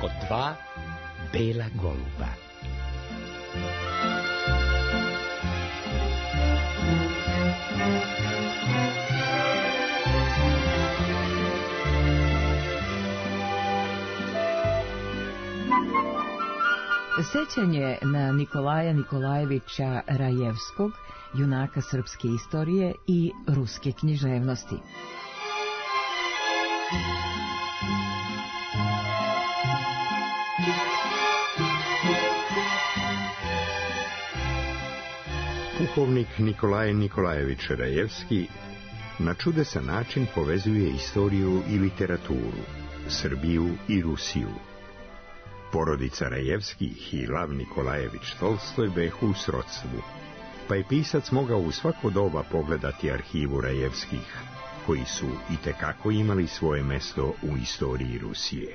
od dva bela goluba. Sećanje na Nikolaja Nikolajevića Rajevskog, junaka srpske istorije i ruske književnosti. Pukovnik Nikolaj Nikolajević Rajevski na čudesan način povezuje istoriju i literaturu, Srbiju i Rusiju. Porodica Rajevskih i Lav Nikolajević Tolstoj behu u srodstvu, pa je pisac mogao u svako doba pogledati arhivu Rajevskih, koji su itekako imali svoje mesto u istoriji Rusije.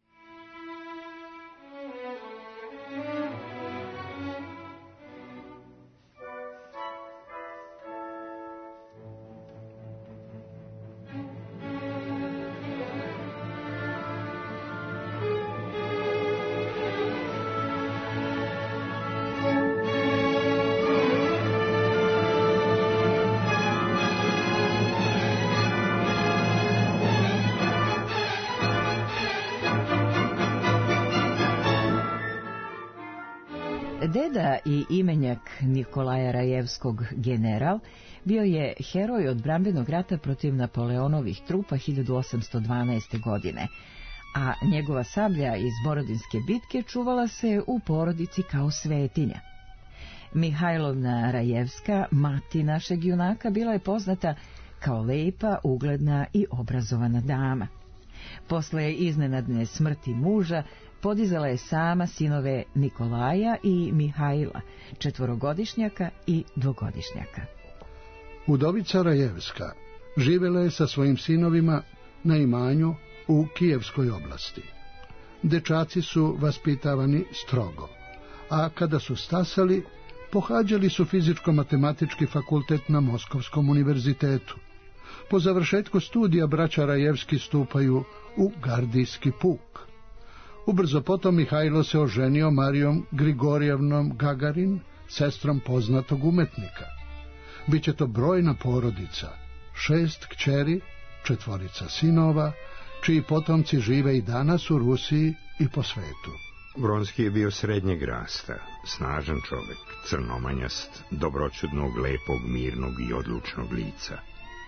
Deda i imenjak Nikolaja Rajevskog general bio je heroj odbrambenog rata protiv Napoleonovih trupa 1812. godine, a njegova sablja iz Borodinske bitke čuvala se u porodici kao svetinja. Mihajlovna Rajevska, mati našeg junaka, bila je poznata kao lepa, ugledna i obrazovana dama. Posle iznenadne smrti muža, podizala je sama sinove Nikolaja i Mihajla, 4-godišnjaka i 2-godišnjaka. Udovica Rajevska živela je sa svojim sinovima na imanju u Kijevskoj oblasti. Dečaci su vaspitavani strogo, a kada su stasali, pohađali su fizičko-matematički fakultet na Moskovskom univerzitetu. Po završetku studija braća Rajevski stupaju u gardijski puk. Ubrzo potom Mihajlo se oženio Marijom Grigorjevnom Gagarin, sestrom poznatog umetnika. Biće to brojna porodica, 6 kćeri, 4 sinova, čiji potomci žive i danas u Rusiji i po svetu. Vronski je bio srednjeg rasta, snažan čovek, crnomanjast, dobroćudnog, lepog, mirnog i odlučnog lica.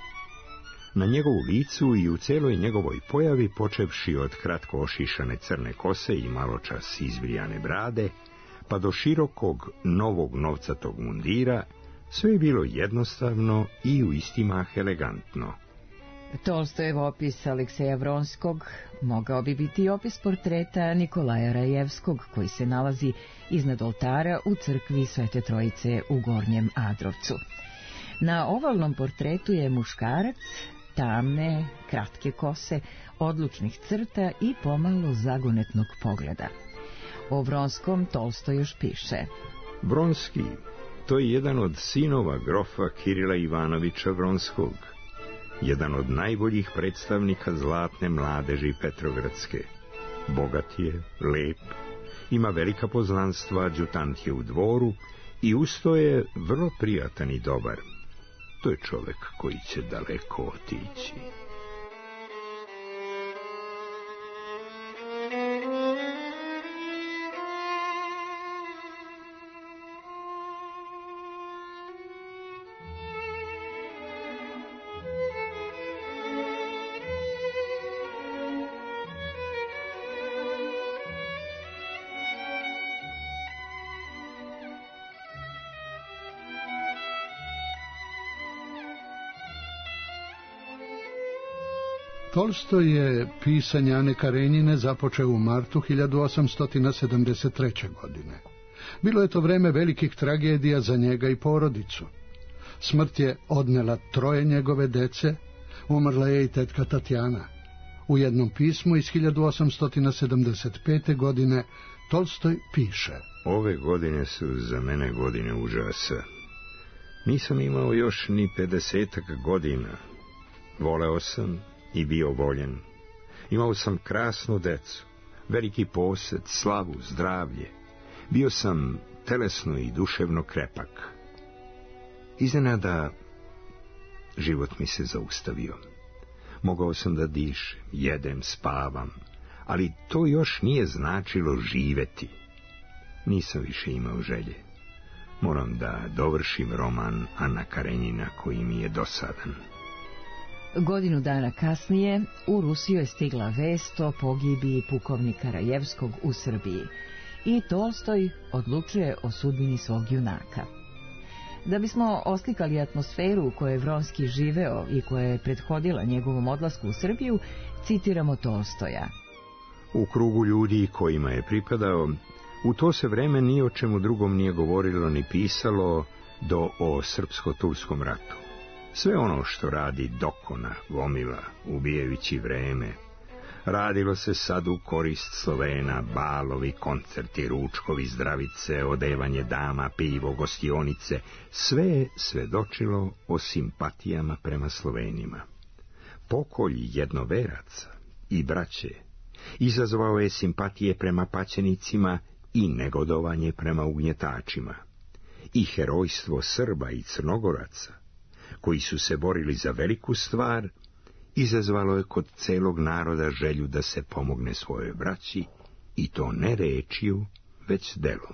Na njegovu licu i u celoj njegovoj pojavi, počevši od kratko ošišane crne kose i maločas izbrijane brade, pa do širokog, novog novcatog mundira, sve je bilo jednostavno i u isti mah elegantno. Tolstojev opis Alekseja Vronskog mogao bi biti opis portreta Nikolaja Rajevskog, koji se nalazi iznad oltara u crkvi Svete Trojice u Gornjem Adrovcu. Na ovalnom portretu je muškarac, tamne, kratke kose, odlučnih crta i pomalo zagonetnog pogleda. O Vronskom Tolstoj još piše: Vronski, to je jedan od sinova grofa Kirila Ivanovića Vronskog, jedan od najboljih predstavnika zlatne mladeži Petrogradske. Bogat je, lep, ima velika poznanstva, adjutant je u dvoru i usto je vrlo prijatan i dobar. To je čovek koji će daleko otići. Tolstoj je pisanje Ane Karenjine započeo u martu 1873. godine. Bilo je to vreme velikih tragedija za njega i porodicu. Smrt je odnela 3 njegove dece, umrla je i tetka Tatjana. U jednom pismu iz 1875. godine Tolstoj piše: Ove godine su za mene godine užasa. Nisam imao još ni 50 godina. Voleo sam i bio voljen. Imao sam krasnu decu, veliki posed, slavu, zdravlje. Bio sam telesno i duševno krepak. Iznenada život mi se zaustavio. Mogao sam da dišem, jedem, spavam, ali to još nije značilo živeti. Nisam više imao želje. Moram da dovršim roman Ana Karenjina koji mi je dosadan. Godinu dana kasnije u Rusiju je stigla vest o pogibiji pukovnika Rajevskog u Srbiji i Tolstoj odlučuje o sudbini svog junaka. Da bismo oslikali atmosferu u kojoj je Vronski živeo i koja je prethodila njegovom odlasku u Srbiju, citiramo Tolstoja. U krugu ljudi kojima je pripadao, u to se vreme ni o čemu drugom nije govorilo ni pisalo do o srpsko-turskom ratu. Sve ono što radi dokona, gomila, ubijajući vreme, radilo se sad u korist Slovena, balovi, koncerti, ručkovi, zdravice, odevanje dama, pivo, gostionice, sve je svedočilo o simpatijama prema Slovenima. Pokolj jednoveraca i braće izazvao je simpatije prema paćenicima i negodovanje prema ugnjetačima. I herojstvo Srba i Crnogoraca, koji su se borili za veliku stvar, izazvalo je kod celog naroda želju da se pomogne svojoj braći, i to ne rečju, već delom.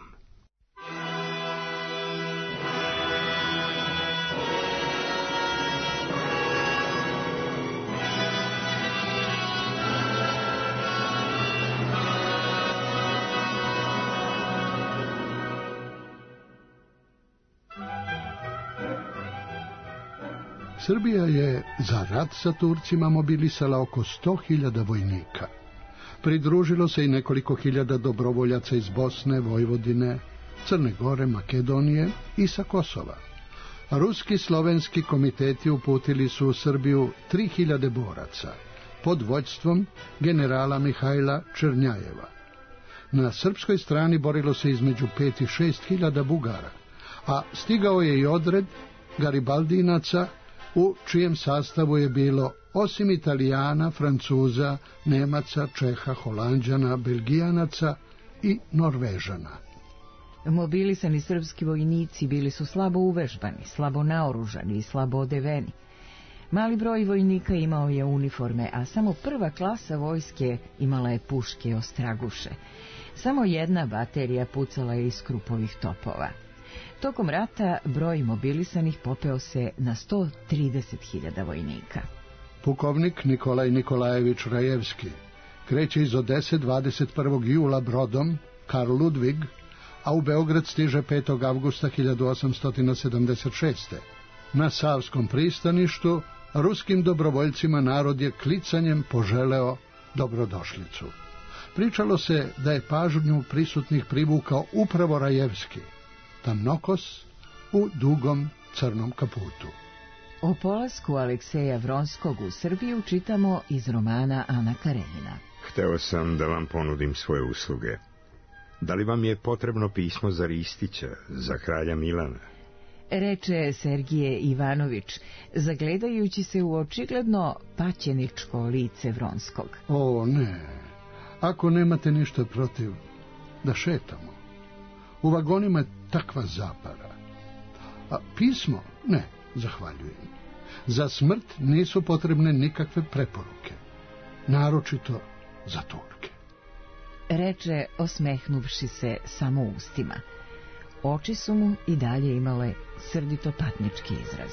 Srbija je za rat sa Turcima mobilisala oko 100.000 vojnika. Pridružilo se i nekoliko hiljada dobrovoljaca iz Bosne, Vojvodine, Crne Gore, Makedonije i sa Kosova. Ruski slovenski komiteti uputili su u Srbiju 3.000 boraca pod vođstvom generala Mihajla Černjajeva. Na srpskoj strani borilo se između 5 i 6.000 Bugara, a stigao je i odred Garibaldinaca, u čijem sastavu je bilo, osim Italijana, Francuza, Nemaca, Čeha, Holanđana, Belgijanaca i Norvežana. Mobilisani srpski vojnici bili su slabo uvežbani, slabo naoružani i slabo odeveni. Mali broj vojnika imao je uniforme, a samo prva klasa vojske imala je puške i ostraguše. Samo jedna baterija pucala je iz krupovih topova. Tokom rata broj mobilisanih popeo se na 130.000 vojnika. Pukovnik Nikolaj Nikolajević Rajevski kreće iz Odese 21. jula brodom Karl Ludwig, a u Beograd stiže 5. avgusta 1876. Na Savskom pristaništu ruskim dobrovoljcima narod je klicanjem poželeo dobrodošlicu. Pričalo se da je pažnju prisutnih privukao upravo Rajevski, tamnokos u dugom crnom kaputu. O polasku Alekseja Vronskog u Srbiju čitamo iz romana Ana Karenjina. Hteo sam da vam ponudim svoje usluge. Da li vam je potrebno pismo za Ristića, za kralja Milana? Reče Sergije Ivanović, zagledajući se u očigledno paćeničko lice Vronskog. O ne, ako nemate ništa protiv, da šetamo. U vagonima je takva zapara. A pismo? Ne, zahvaljujem. Za smrt nisu potrebne nikakve preporuke, naročito za Turke. Reče, osmehnuvši se samo ustima. Oči su mu i dalje imale srdito patnički izraz.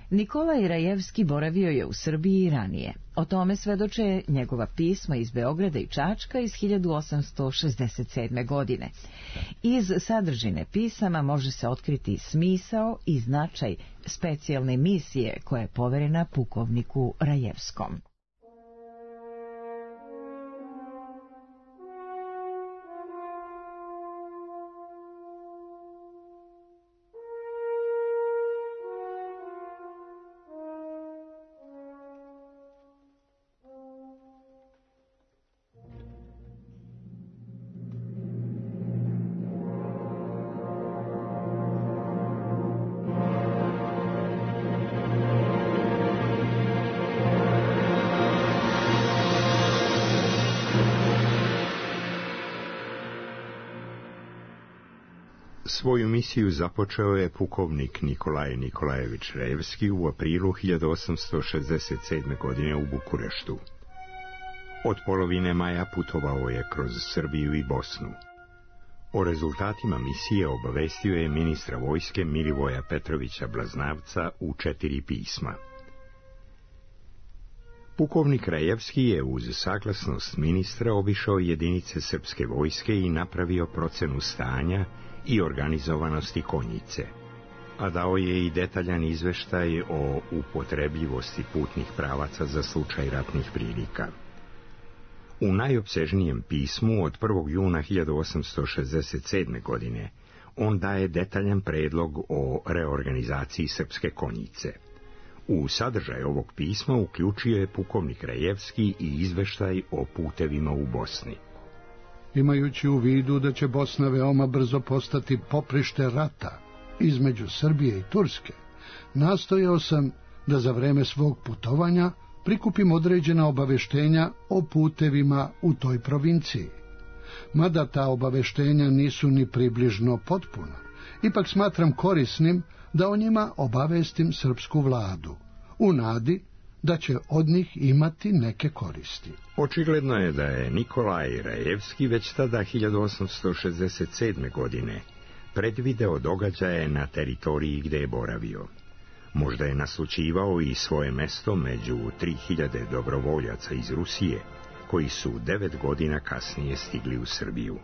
Nikolaj Rajevski boravio je u Srbiji i ranije. O tome svedoče njegova pisma iz Beograda i Čačka iz 1867. godine. Iz sadržine pisama može se otkriti smisao i značaj specijalne misije koja je poverena pukovniku Rajevskom. Svoju misiju započeo je pukovnik Nikolaj Nikolajević Rajevski u aprilu 1867. godine u Bukureštu. Od polovine maja putovao je kroz Srbiju i Bosnu. O rezultatima misije obavestio je ministra vojske Milivoja Petrovića Blaznavca u 4 pisma. Pukovnik Rajevski je uz saglasnost ministra obišao jedinice srpske vojske i napravio procenu stanja i organizovanosti konjice, a dao je i detaljan izveštaj o upotrebljivosti putnih pravaca za slučaj ratnih prilika. U najopsežnijem pismu od 1. juna 1867. godine on daje detaljan predlog o reorganizaciji srpske konjice. U sadržaj ovog pisma uključio je pukovnik Rajevski i izveštaj o putevima u Bosni. Imajući u vidu da će Bosna veoma brzo postati poprište rata između Srbije i Turske, nastojao sam da za vreme svog putovanja prikupim određena obaveštenja o putevima u toj provinciji. Mada ta obaveštenja nisu ni približno potpuna, ipak smatram korisnim da o njima obavestim srpsku vladu, u nadi da će od njih imati neke koristi. Očigledno je da je Nikolaj Rajevski već tada 1867. godine predvideo događaje na teritoriji gde je boravio. Možda je naslućivao i svoje mesto među 3000 dobrovoljaca iz Rusije, koji su 9 godina kasnije stigli u Srbiju.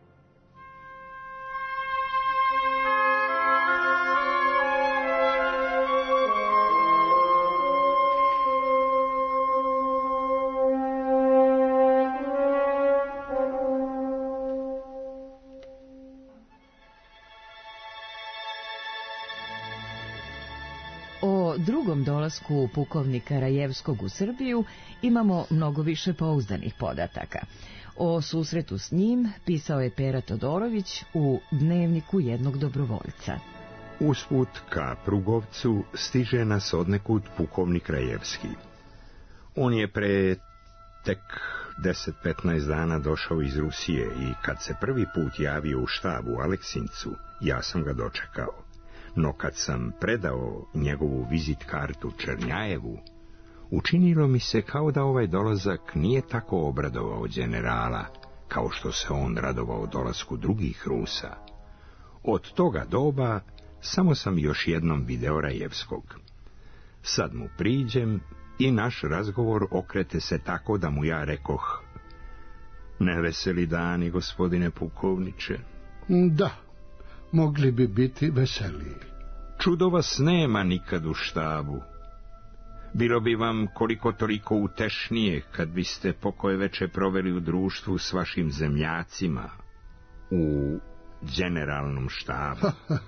O drugom dolasku pukovnika Rajevskog u Srbiju imamo mnogo više pouzdanih podataka. O susretu s njim pisao je Pera Todorović u Dnevniku jednog dobrovoljca. Usput ka Prugovcu stiže nas odnekud pukovnik Rajevski. On je pre tek 10-15 dana došao iz Rusije i kad se prvi put javio u štab u Aleksincu, ja sam ga dočekao. No kad sam predao njegovu vizit kartu Černjajevu, učinilo mi se kao da ovaj dolazak nije tako obradovao generala, kao što se on radovao dolasku drugih Rusa. Od toga doba samo sam još jednom video Rajevskog. Sad mu priđem i naš razgovor okrete se tako da mu ja rekoh: neveseli dani, gospodine pukovniče. Da, mogli bi biti veseliji. Čudo vas nema nikad u štabu. Bilo bi vam koliko toliko utešnije kad biste pokoje veče proveli u društvu s vašim zemljacima u generalnom štabu.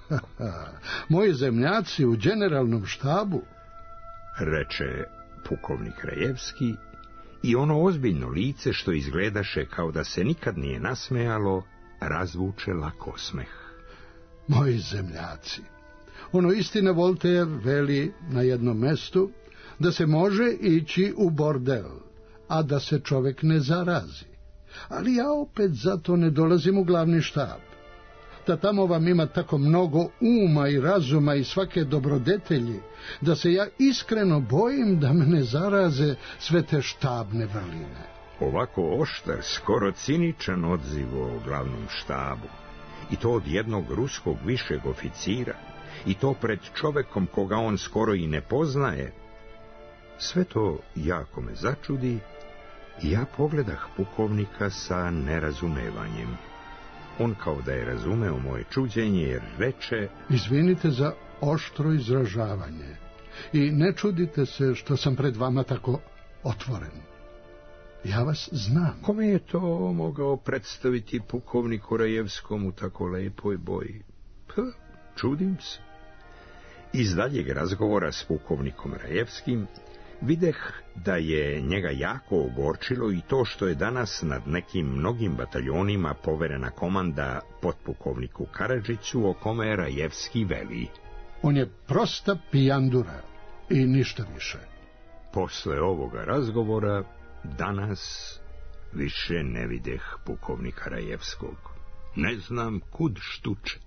Moji zemljaci u generalnom štabu? Reče pukovnik Rajevski i ono ozbiljno lice što izgledaše kao da se nikad nije nasmejalo, razvuče lak osmeh. Moji zemljaci. Ono istina Voltaire veli na jednom mestu da se može ići u bordel, a da se čovek ne zarazi. Ali ja opet zato ne dolazim u glavni štab. Da tamo vam ima tako mnogo uma i razuma i svake dobrodetelji, da se ja iskreno bojim da me ne zaraze sve te štabne vrline. Ovako oštar, skoro ciničan odziv o glavnom štabu, i to od jednog ruskog višeg oficira, i to pred čovekom koga on skoro i ne poznaje. Sve to jako me začudi i ja pogledah pukovnika sa nerazumevanjem. On kao da je razumeo moje čuđenje jer reče: Izvinite za oštro izražavanje i ne čudite se što sam pred vama tako otvoren. Ja vas znam. Kome je to mogao predstaviti pukovniku Rajevskom u tako lepoj boji? Čudim se. Iz daljeg razgovora s pukovnikom Rajevskim videh da je njega jako ogorčilo i to što je danas nad nekim mnogim bataljonima poverena komanda potpukovniku Karadžiću, o kome Rajevski veli: On je prosta pijandura i ništa više. Posle ovoga razgovora danas više ne videh pukovnika Rajevskog. Ne znam kud štuče.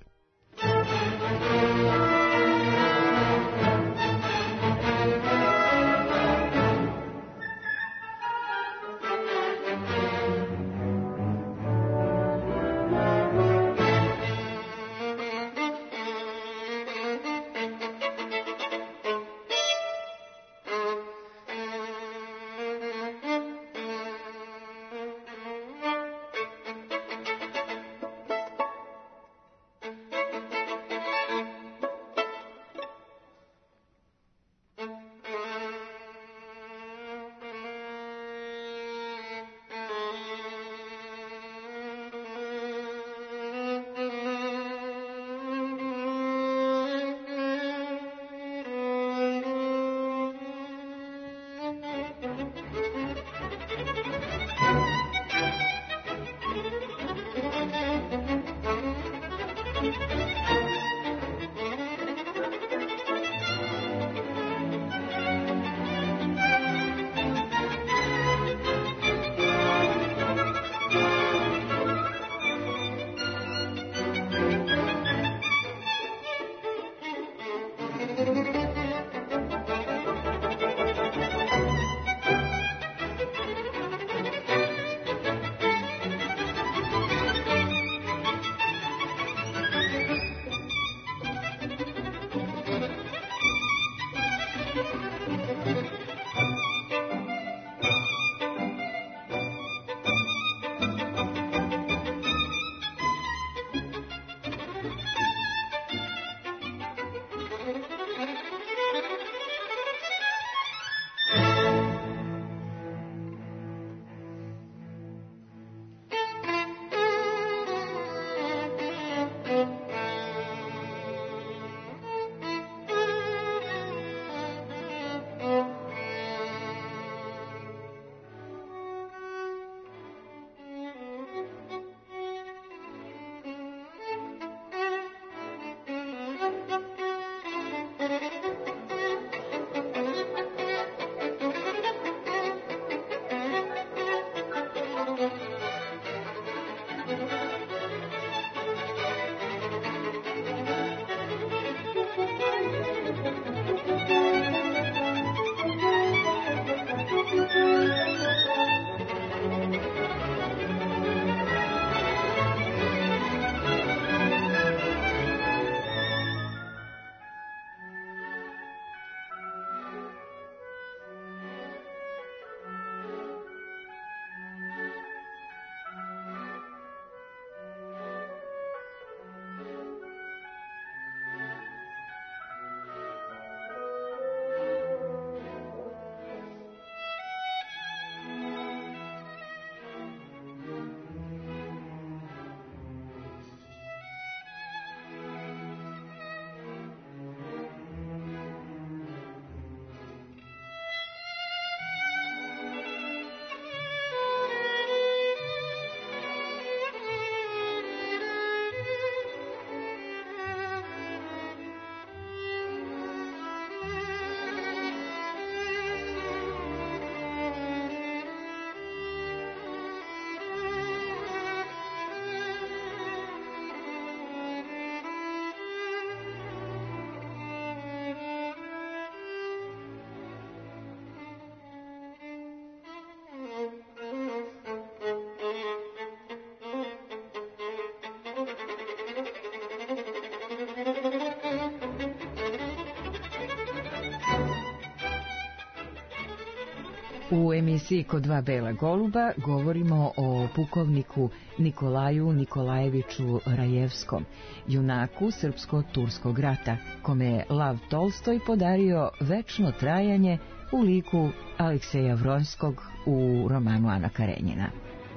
U emisiji Kod dva bela goluba govorimo o pukovniku Nikolaju Nikolajeviću Rajevskom, junaku Srpsko-turskog rata, kome je Lav Tolstoj podario večno trajanje u liku Alekseja Vronskog u romanu Ana Karenjina.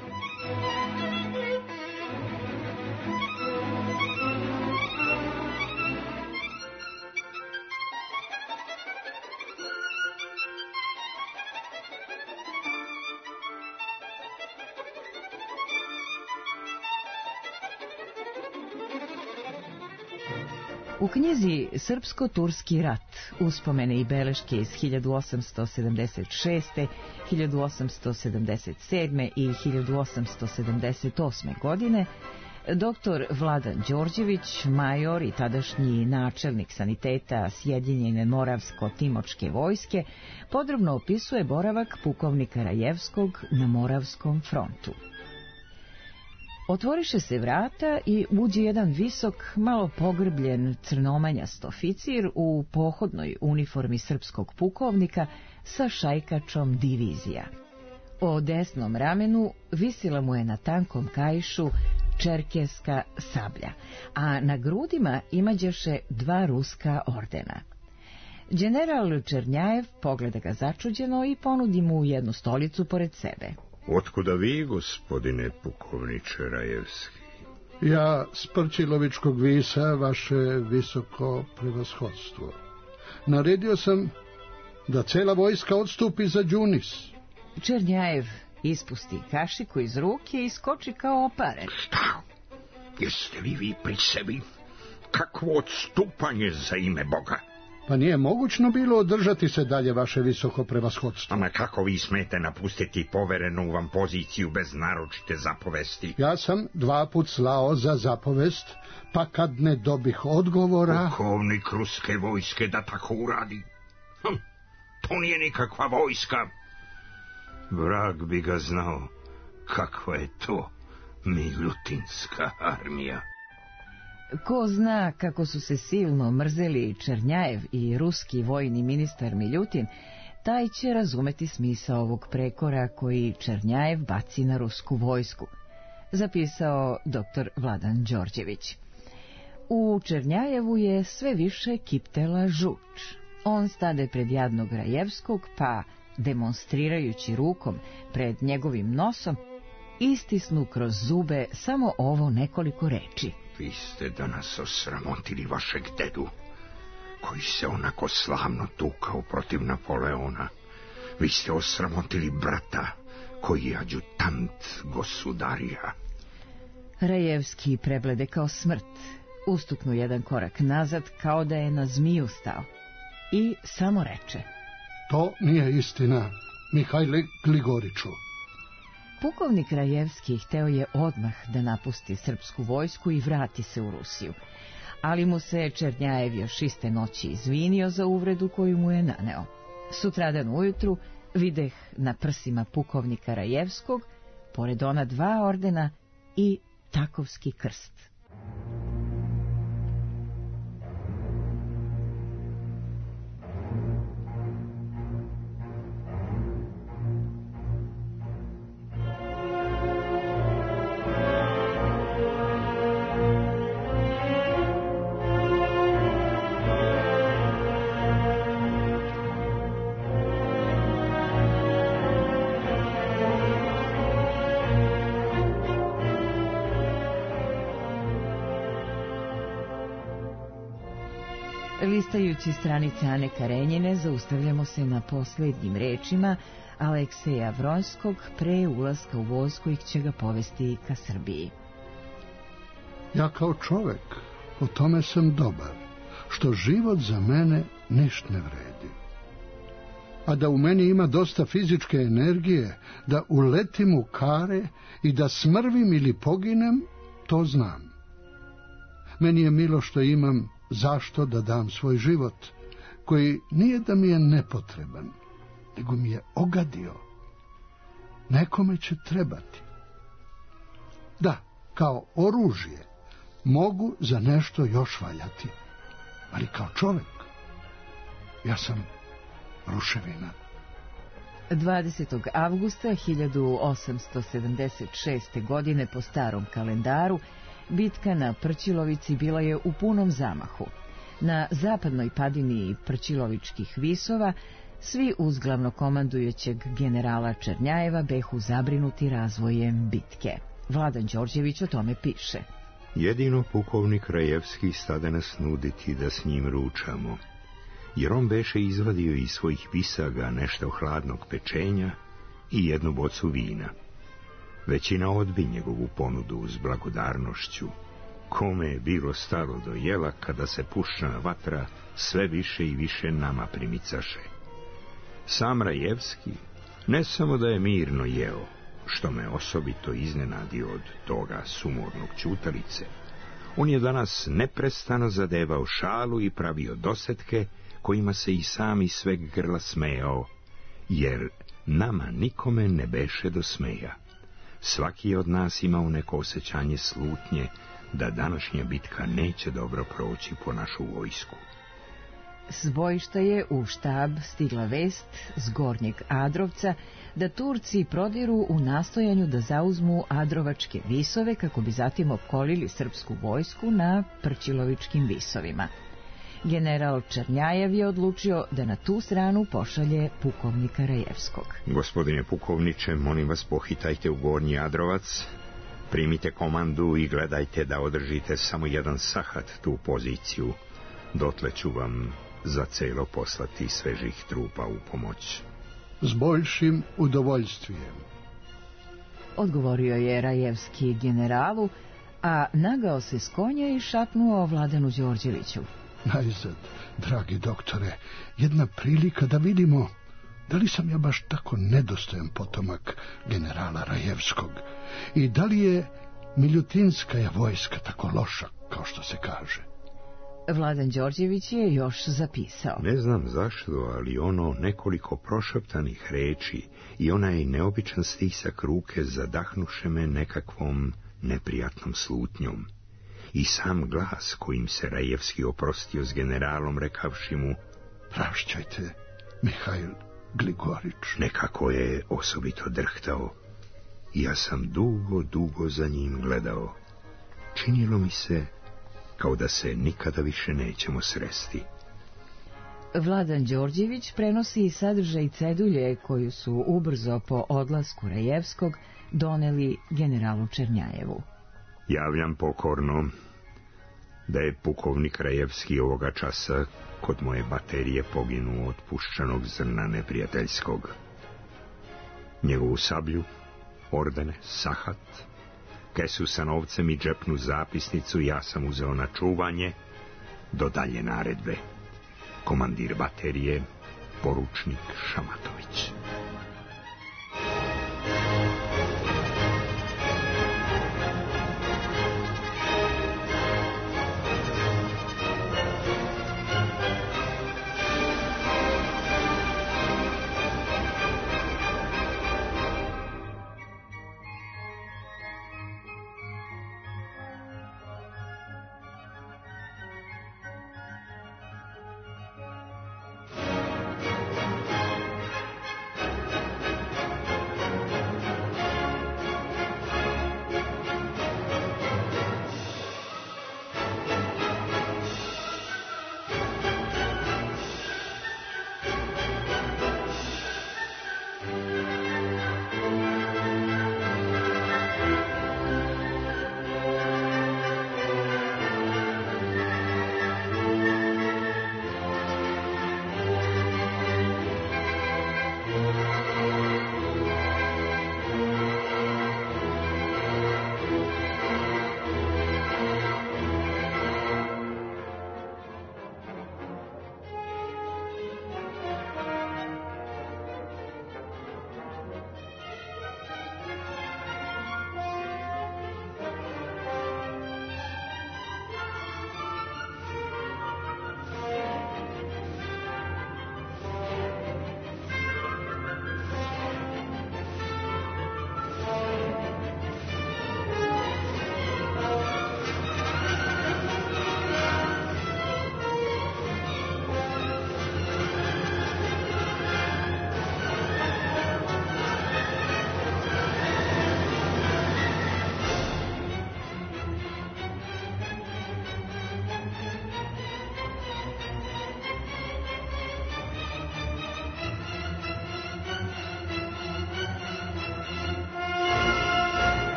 U knjizi Srpsko-turski rat, uspomene i beleške iz 1876., 1877. i 1878. godine, dr. Vladan Đorđević, major i tadašnji načelnik saniteta Sjedinjene Moravsko-Timočke vojske, podrobno opisuje boravak pukovnika Rajevskog na Moravskom frontu. Otvoriše se vrata i uđe jedan visok, malo pogrbljen, crnomanjast oficir u pohodnoj uniformi srpskog pukovnika sa šajkačom divizija. O desnom ramenu visila mu je na tankom kaišu čerkeska sablja, a na grudima imađeše 2 ruska ordena. General Černjajev pogleda ga začuđeno i ponudi mu jednu stolicu pored sebe. Otkuda vi, gospodine pukovniče Rajevski? Ja s Prčilovičkog visa, vaše visoko prevashodstvo. Naredio sam da cela vojska odstupi za Đunis. Černjajev ispusti kašiku iz ruke i skoči kao oparen. Šta? Jeste li vi pri sebi? Kakvo odstupanje za ime Boga? Pa nije mogućno bilo održati se dalje, vaše visoko prevashodstvo. Ama kako vi smete napustiti poverenu vam poziciju bez naročite zapovesti? Ja sam 2 put slao za zapovest, pa kad ne dobih odgovora... Pukovnik ruske vojske da tako uradi? To nije nikakva vojska. Vrag bi ga znao kakva je to Miljutinska armija. Ko zna kako su se silno mrzeli Černjajev i ruski vojni ministar Miljutin, taj će razumeti smisao ovog prekora koji Černjajev baci na rusku vojsku, zapisao dr. Vladan Đorđević. U Černjajevu je sve više kiptela žuč. On stade pred jadnog Rajevskog, pa, demonstrirajući rukom pred njegovim nosom, istisnu kroz zube samo ovo nekoliko reči. Vi ste danas osramotili vašeg dedu, koji se onako slavno tukao protiv Napoleona. Vi ste osramotili brata, koji je adjutant gosudarija. Rajevski preblede kao smrt, ustuknu jedan korak nazad kao da je na zmiju stao i samo reče: To nije istina, Mihajle Gligoriću. Pukovnik Rajevski hteo je odmah da napusti srpsku vojsku i vrati se u Rusiju, ali mu se Černjajev još iste noći izvinio za uvredu koju mu je naneo. Sutradan ujutru videh na prsima pukovnika Rajevskog, pored ona 2 ordena i takovski krst. Listajući stranice Ane Karenjine, zaustavljamo se na posljednjim rečima Alekseja Vronskog pre ulaska u vojsku i će ga povesti ka Srbiji. Ja kao čovek u tome sam dobar, što život za mene ništa ne vredi. A da u meni ima dosta fizičke energije, da uletim u kare i da smrvim ili poginem, to znam. Meni je milo što imam zašto da dam svoj život, koji nije da mi je nepotreban, nego mi je ogadio. Nekome će trebati. Da, kao oružje mogu za nešto još valjati, ali kao čovjek ja sam ruševina. 20. avgusta 1876. godine po starom kalendaru bitka na Prćilovici bila je u punom zamahu. Na zapadnoj padini Prćilovičkih visova svi uz glavnokomandujućeg generala Černjajeva behu zabrinuti razvojem bitke. Vladan Đorđević o tome piše. Jedino pukovnik Rajevski stade nas nuditi da s njim ručamo, jer on beše izvadio iz svojih visaga nešto hladnog pečenja i jednu bocu vina. Većina odbi njegovu ponudu s blagodarnošću. Kome je bilo stalo do jela kada se puščana vatra sve više i više nama primicaše. Sam Rajevski ne samo da je mirno jeo, što me osobito iznenadio od toga sumornog ćutalice, on je danas neprestano zadevao šalu i pravio dosetke kojima se i sam iz sveg grla smejao, jer nama nikome ne beše do smeja. Svaki od nas imao neko osjećanje slutnje da današnja bitka neće dobro proći po našu vojsku. S bojišta je u štab stigla vest s Gornjeg Adrovca da Turci prodiru u nastojanju da zauzmu Adrovačke visove kako bi zatim opkolili srpsku vojsku na Prćilovičkim visovima. General Černjajev je odlučio da na tu stranu pošalje pukovnika Rajevskog. Gospodine pukovniče, molim vas, pohitajte u Gornji Adrovac, primite komandu i gledajte da održite samo jedan sahat tu poziciju. Dotle ću vam za celo poslati svežih trupa u pomoć. S boljšim udovoljstvijem, odgovorio je Rajevski generalu, a nagao se s konja i šapnuo Vladanu Đorđeviću. Najzad, dragi doktore, jedna prilika da vidimo da li sam ja baš tako nedostojan potomak generala Rajevskog i da li je Miljutinskaja vojska tako loša, kao što se kaže. Vladan Đorđević je još zapisao. Ne znam zašto, ali ono nekoliko prošaptanih reči i onaj neobičan stisak ruke zadahnuše me nekakvom neprijatnom slutnjom. I sam glas kojim se Rajevski oprostio s generalom rekavši mu: prašćajte, Mihajl Gligorić. Nekako je osobito drhtao. Ja sam dugo za njim gledao. Činilo mi se kao da se nikada više nećemo sresti. Vladan Đorđević prenosi sadržaj cedulje koju su ubrzo po odlasku Rajevskog doneli generalu Černjajevu. Javljam pokorno da je pukovnik Rajevski ovoga časa kod moje baterije poginuo od puščanog zrna neprijateljskog. Njegovu sablju, ordene, sahat, kesu sa novcem i džepnu zapisnicu ja sam uzeo na čuvanje do dalje naredbe. Komandir baterije, poručnik Šamatović.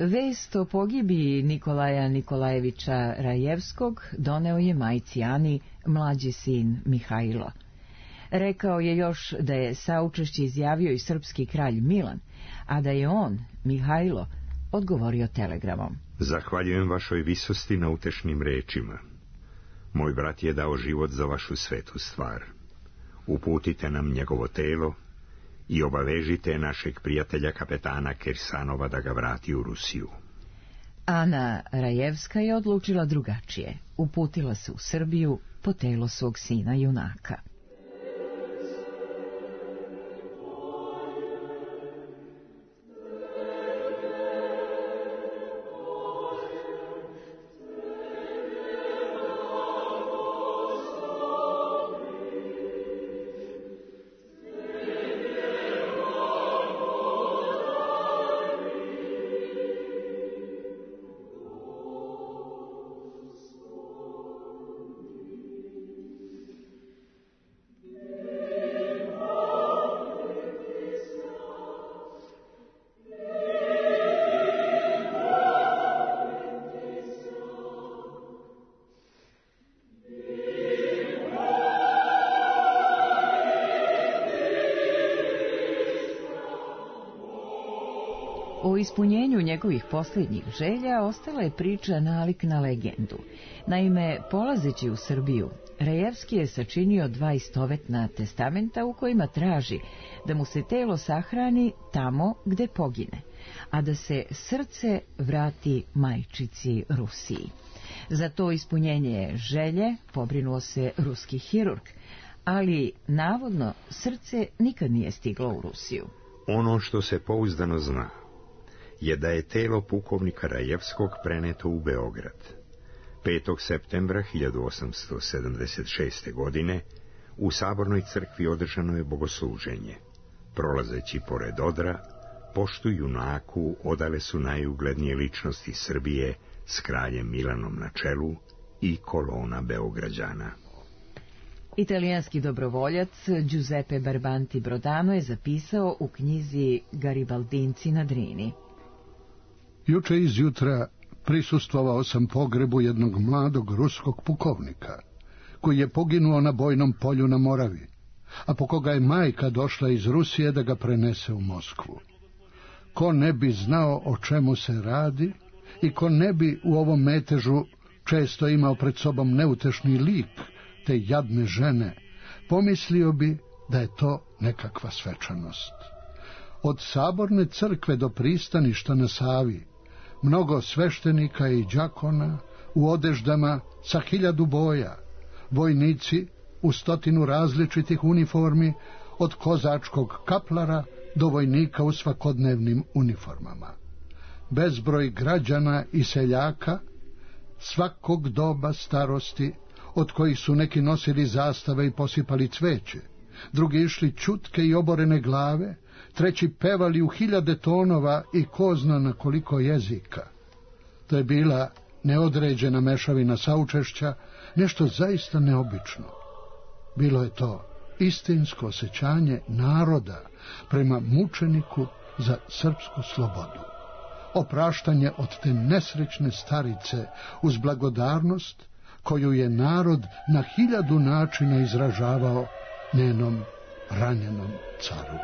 Vest o pogibiji Nikolaja Nikolajevića Rajevskog doneo je majci Ani mlađi sin Mihajlo. Rekao je još da je saučešće izjavio i srpski kralj Milan, a da je on, Mihajlo, odgovorio telegramom. Zahvaljujem vašoj visosti na utešnim rečima. Moj brat je dao život za vašu svetu stvar. Uputite nam njegovo telo i obavežite našeg prijatelja kapetana Kirsanova da ga vrati u Rusiju. Ana Rajevska je odlučila drugačije. Uputila se u Srbiju po telo svog sina junaka. O ispunjenju njegovih posljednjih želja ostala je priča nalik na legendu. Naime, polazeći u Srbiju, Rajevski je sačinio 2 istovetna testamenta u kojima traži da mu se telo sahrani tamo gde pogine, a da se srce vrati majčici Rusiji. Za to ispunjenje želje pobrinuo se ruski hirurg, ali navodno srce nikad nije stiglo u Rusiju. Ono što se pouzdano zna je da je telo pukovnika Rajevskog preneto u Beograd. 5. septembra 1876. godine u Sabornoj crkvi održano je bogosluženje. Prolazeći pored odra, poštu junaku odale su najuglednije ličnosti Srbije s kraljem Milanom na čelu i kolona Beograđana. Italijanski dobrovoljac Giuseppe Barbanti Brodano je zapisao u knjizi Garibaldinci na Drini. Juče izjutra prisustvovao sam pogrebu jednog mladog ruskog pukovnika, koji je poginuo na bojnom polju na Moravi, a po koga je majka došla iz Rusije da ga prenese u Moskvu. Ko ne bi znao o čemu se radi i ko ne bi u ovom metežu često imao pred sobom neutešni lik te jadne žene, pomislio bi da je to nekakva svečanost. Od Saborne crkve do pristaništa na Savi, mnogo sveštenika i đakona u odeždama sa 1000 boja, vojnici u 100 različitih uniformi, od kozačkog kaplara do vojnika u svakodnevnim uniformama. Bezbroj građana i seljaka, svakog doba starosti, od kojih su neki nosili zastave i posipali cveće, drugi išli ćutke i oborene glave, treći pevali u 1000 tonova i ko zna na koliko jezika. To je bila neodređena mešavina saučešća, nešto zaista neobično. Bilo je to istinsko osjećanje naroda prema mučeniku za srpsku slobodu. Opraštanje od te nesrećne starice uz blagodarnost koju je narod na 1000 načina izražavao njenom ranjenom caru.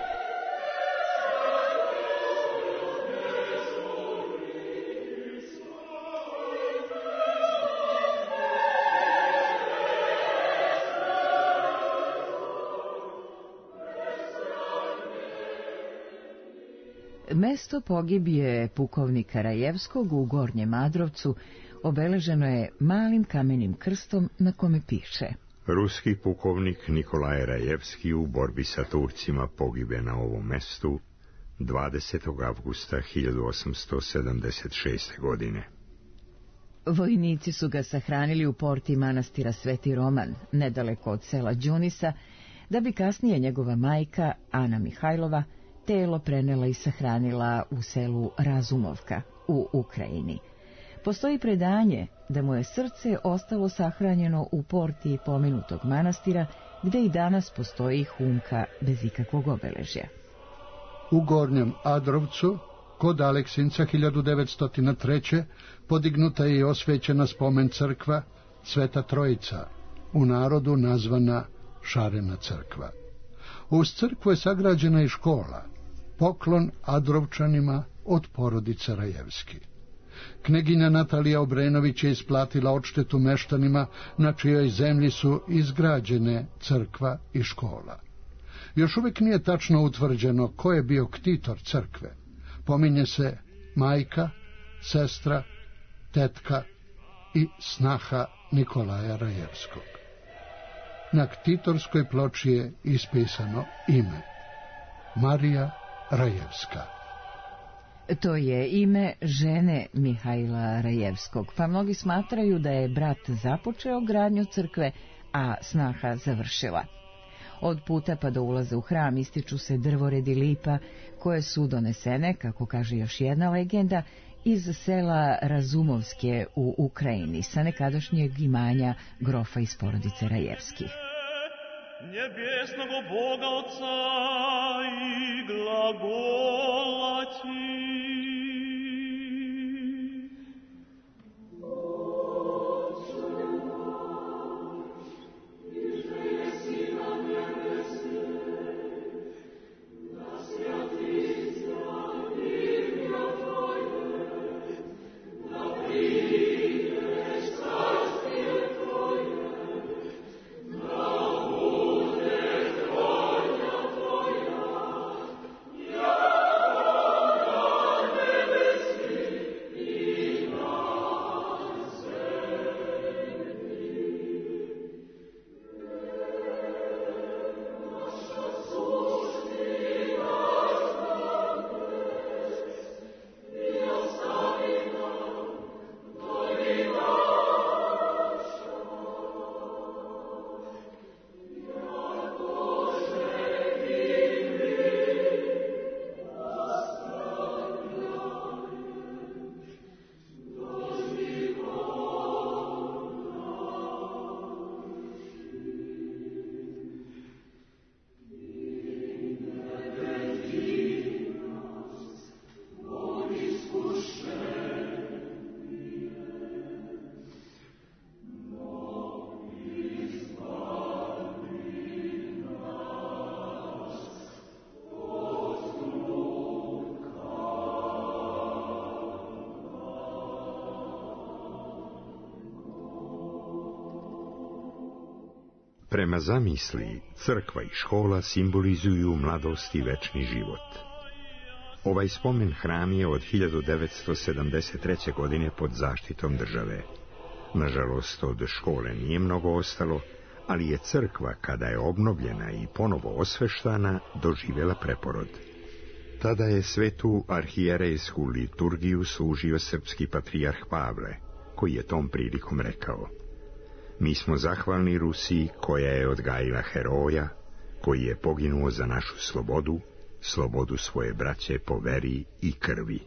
Mesto pogibije pukovnika Rajevskog u Gornjem Adrovcu obeleženo je malim kamenim krstom na kome piše: Ruski pukovnik Nikolaj Rajevski u borbi sa Turcima pogibe na ovom mestu 20. avgusta 1876. godine. Vojnici su ga sahranili u porti manastira Sveti Roman, nedaleko od sela Đunisa, da bi kasnije njegova majka, Ana Mihajlova, telo prenela i sahranila u selu Razumovka u Ukrajini. Postoji predanje da mu je srce ostalo sahranjeno u porti pomenutog manastira, gde i danas postoji humka bez ikakvog obeležja. U Gornjem Adrovcu Kod Aleksinca 1903. podignuta je i osvećena spomen crkva Sveta Trojica, u narodu nazvana Šarena crkva. Uz crkvu je sagrađena i škola, poklon Adrovčanima od porodice Rajevski. Kneginja Natalija Obrenović je isplatila odštetu meštanima na čijoj zemlji su izgrađene crkva i škola. Još uvijek nije tačno utvrđeno ko je bio ktitor crkve. Pominje se majka, sestra, tetka i snaha Nikolaja Rajevskog. Na ktitorskoj ploči je ispisano ime Marija Rajevska. To je ime žene Mihajla Rajevskog, pa mnogi smatraju da je brat započeo gradnju crkve, a snaha završila. Od puta pa do ulaza u hram ističu se drvoredi lipa, koje su donesene, kako kaže još jedna legenda, iz sela Razumovske u Ukrajini, sa nekadašnjeg imanja grofa iz porodice Rajevskih. Nебесного Бога Отца и глаголати. Prema zamisli, crkva i škola simbolizuju mladost i večni život. Ovaj spomen hram je od 1973. godine pod zaštitom države. Nažalost, od škole nije mnogo ostalo, ali je crkva, kada je obnovljena i ponovo osveštana, doživjela preporod. Tada je svetu arhijerejsku liturgiju služio srpski patrijarh Pavle, koji je tom prilikom rekao: mi smo zahvalni Rusiji koja je odgajila heroja, koji je poginuo za našu slobodu, slobodu svoje braće po veri i krvi.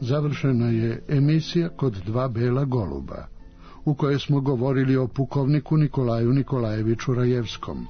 završena je emisija Kod dva bela goluba, u kojoj smo govorili o pukovniku Nikolaju Nikolajeviću Rajevskom.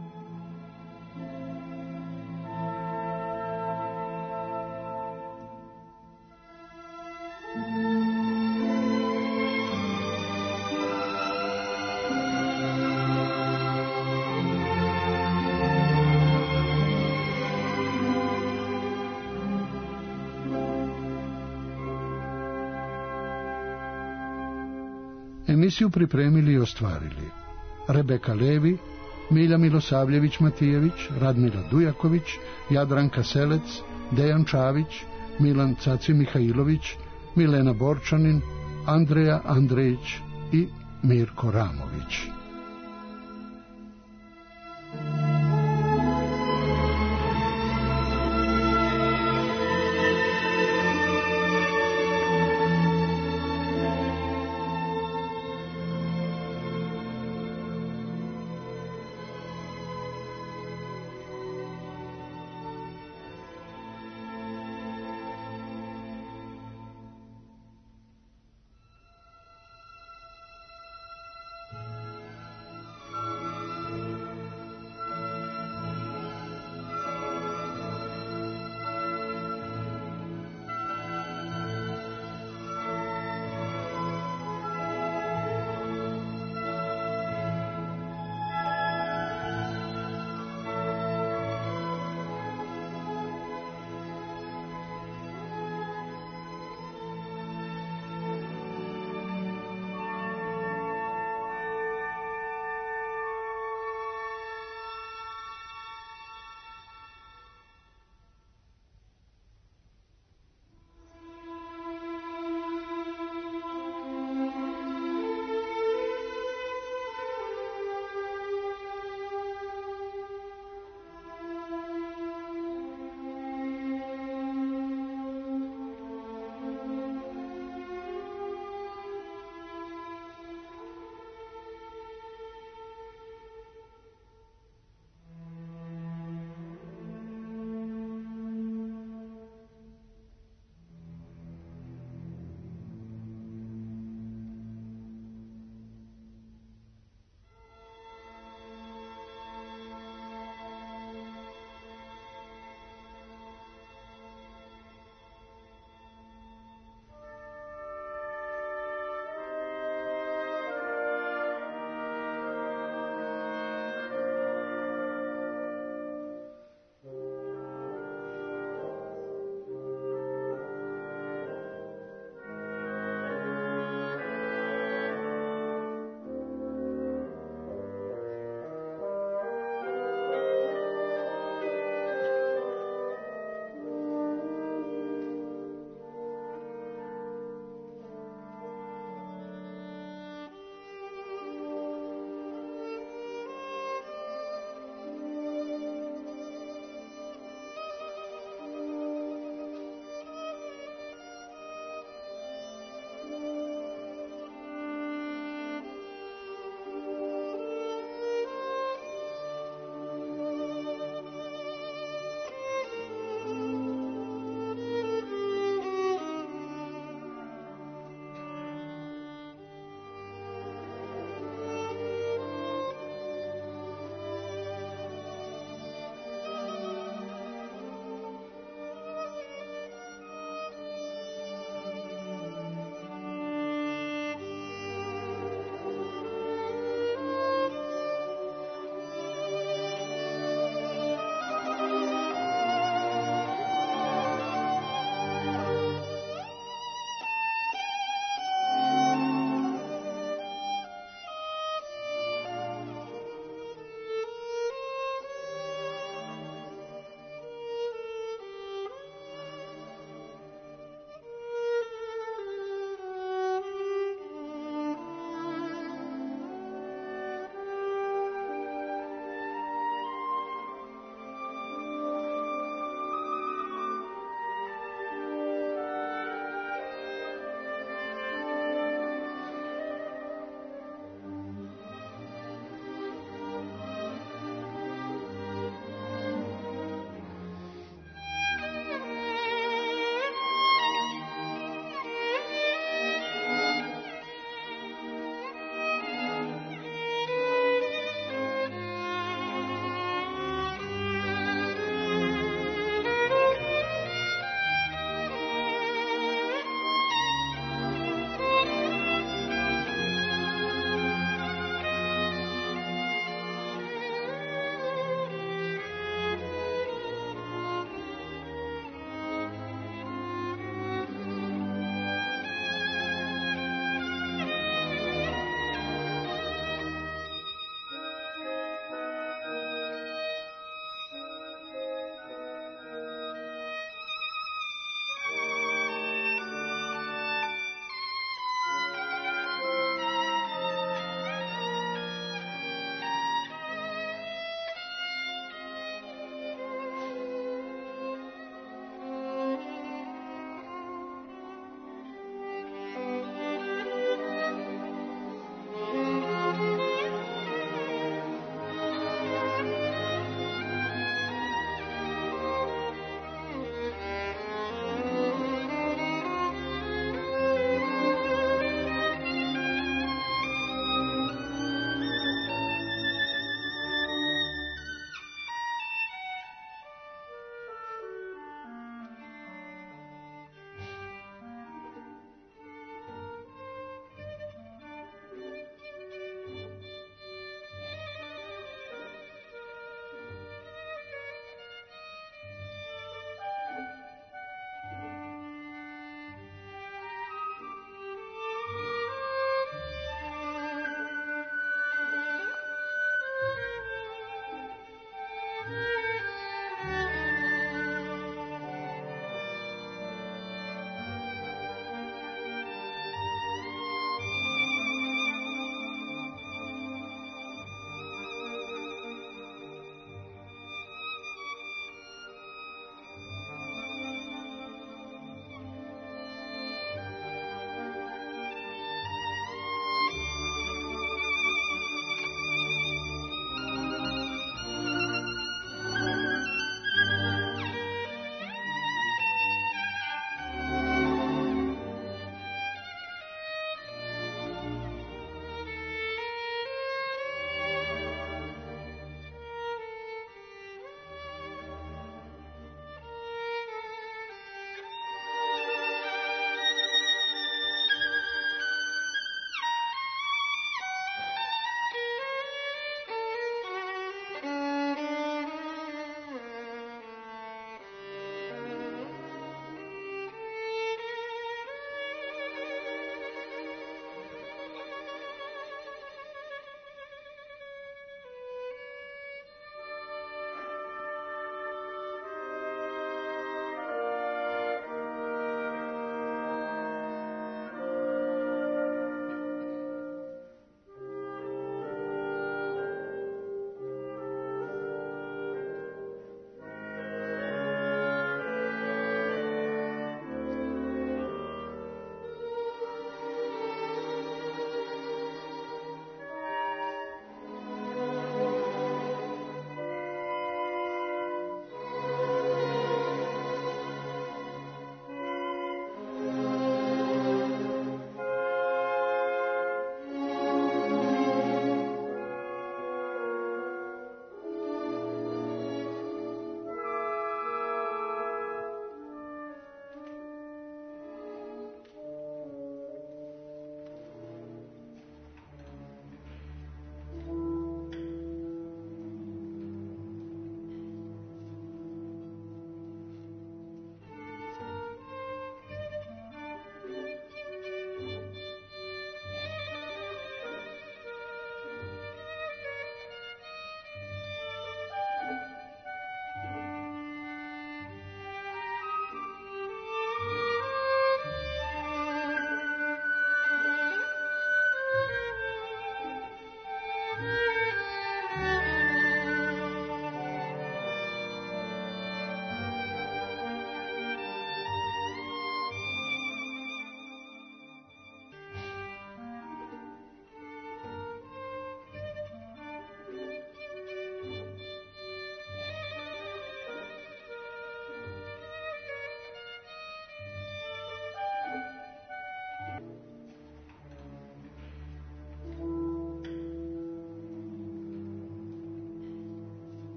Emisiju pripremili i ostvarili Rebeka Levi, Milja Milosavljević-Matijević, Radmila Dujaković, Jadranka Selec, Dejan Čavić, Milan Caci Mihajlović, Milena Borčanin, Andreja Andrejić i Mirko Ramović.